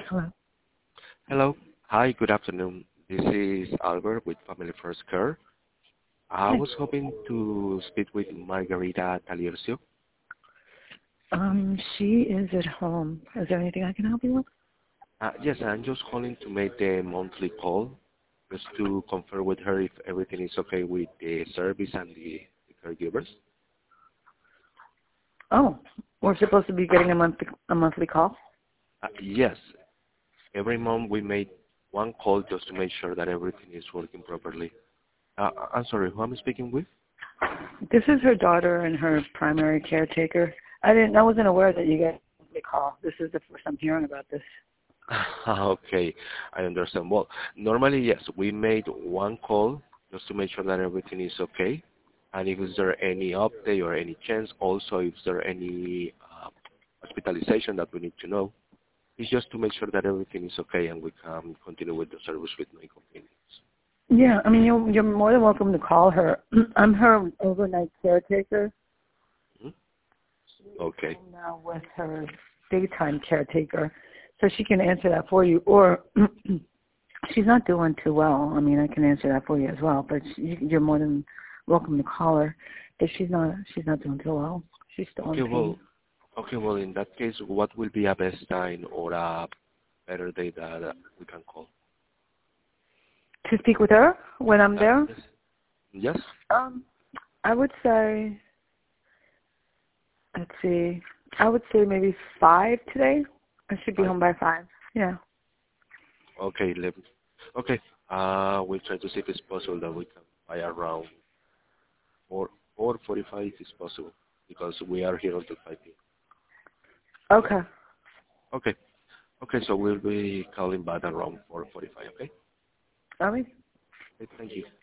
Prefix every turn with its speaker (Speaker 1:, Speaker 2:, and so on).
Speaker 1: Hello.
Speaker 2: Hello. Hi, good afternoon. This is Albert with Family First Care. I
Speaker 1: Hi.
Speaker 2: was hoping to speak with Margarita Taliercio.
Speaker 1: She is at home. Is there anything I can help you with?
Speaker 2: Yes, I'm just calling to make the monthly call just to confirm with her if everything is okay with the service and the caregivers.
Speaker 1: Oh, we're supposed to be getting a monthly call.
Speaker 2: Yes, every month we make one call just to make sure that everything is working properly. I'm sorry, who am I speaking with?
Speaker 1: This is her daughter and her primary caretaker. I wasn't aware that you get a monthly call. This is the first I'm hearing about this.
Speaker 2: Okay, I understand. Well, normally, yes, we made one call just to make sure that everything is okay. And if is there any update or any change, also if there any hospitalization that we need to know, it's just to make sure that everything is okay and we can continue with the service with no inconvenience.
Speaker 1: Yeah, I mean you're more than welcome to call her. I'm her overnight caretaker.
Speaker 2: Hmm? Okay.
Speaker 1: I'm now with her daytime caretaker, so she can answer that for you. Or she's not doing too well. I mean, I can answer that for you as well. But you're more than welcome to call her. But she's not doing too well. She's still in
Speaker 2: Okay,
Speaker 1: pain.
Speaker 2: well, in that case, what will be a best time or a better day that we can call?
Speaker 1: To speak with her when I'm there,
Speaker 2: Yes. Yes?
Speaker 1: um, I would say, let's see, I would say maybe 5 today. I should be
Speaker 2: Fine.
Speaker 1: home by 5. Yeah.
Speaker 2: Okay, okay. We'll try to see if it's possible that we can buy around 4:45 if it's possible because we are here until 5 p.m.
Speaker 1: Okay.
Speaker 2: Okay. Okay, so we'll be calling back around 4:45. Okay.
Speaker 1: All right.
Speaker 2: Okay, thank you.